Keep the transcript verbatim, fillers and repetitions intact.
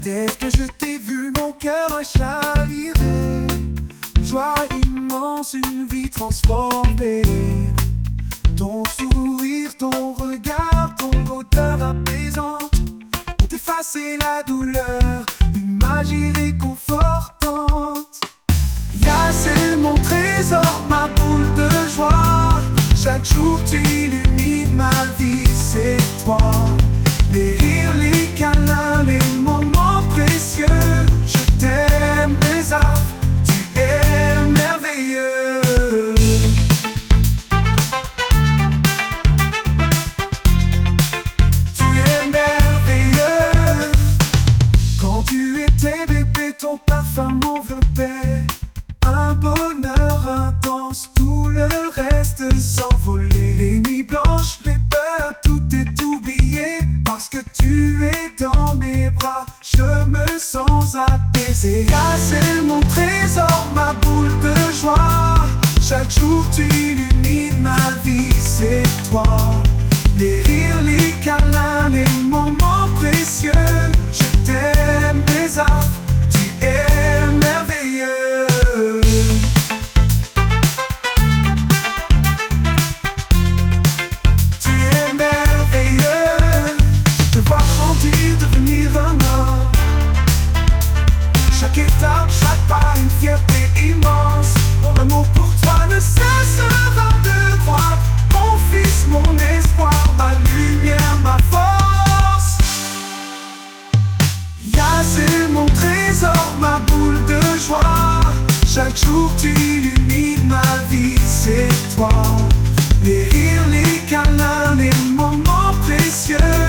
Dès que je t'ai vu, mon cœur a chaviré. Joie immense, une vie transformée. Ton sourire, ton regard, ton odeur apaisante ont effacé la douleur, une magie réconfortante. Ya, c'est mon trésor, ma boule de joie. Chaque jour tu illumines ma vie, c'est toi. Les rires, les câlins, les moments précieux. Je t'aime, mes âmes, tu es merveilleux. Tu es merveilleux. Quand tu étais bébé, ton parfum m'enveloppait. Un bonheur intense, tout le reste s'envolait. Les nuits blanches, les peurs, tout est oublié. Parce que tu es dans mes bras, je me sens apaisé. Ah, c'est mon trésor, ma boule de joie. Chaque jour tu illumines ma vie, c'est toi. Les rires, les câlins, les moments précieux. Je t'aime, mes âmes, tu es merveilleux. Chaque étape, chaque pas, une fierté immense. Mon amour pour toi ne cessera de croître. Mon fils, mon espoir, ma lumière, ma force. Ya, c'est mon trésor, ma boule de joie. Chaque jour tu illumines ma vie, c'est toi. Les rires, les câlins, les moments précieux.